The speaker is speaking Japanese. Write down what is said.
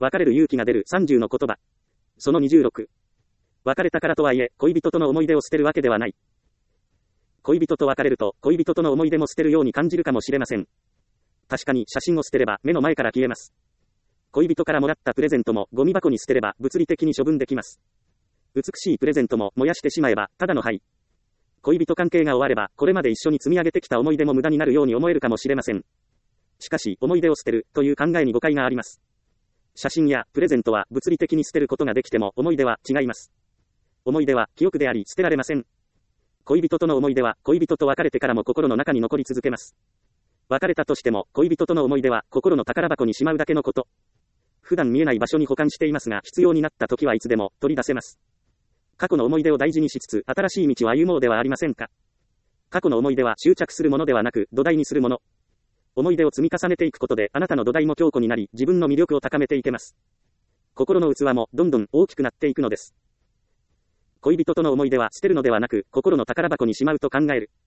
別れる勇気が出る30の言葉。その26。別れたからとはいえ、恋人との思い出を捨てるわけではない。恋人と別れると、恋人との思い出も捨てるように感じるかもしれません。確かに写真を捨てれば目の前から消えます。恋人からもらったプレゼントもゴミ箱に捨てれば物理的に処分できます。美しいプレゼントも燃やしてしまえばただの灰。恋人関係が終われば、これまで一緒に積み上げてきた思い出も無駄になるように思えるかもしれません。しかし、思い出を捨てるという考えに誤解があります。写真やプレゼントは物理的に捨てることができても思い出は違います。思い出は記憶であり捨てられません。恋人との思い出は恋人と別れてからも心の中に残り続けます。別れたとしても恋人との思い出は心の宝箱にしまうだけのこと。普段見えない場所に保管していますが、必要になった時はいつでも取り出せます。過去の思い出を大事にしつつ新しい道を歩もうではありませんか。過去の思い出は執着するものではなく土台にするもの。思い出を積み重ねていくことであなたの土台も強固になり、自分の魅力を高めていけます。心の器もどんどん大きくなっていくのです。恋人との思い出は捨てるのではなく、心の宝箱にしまうと考える。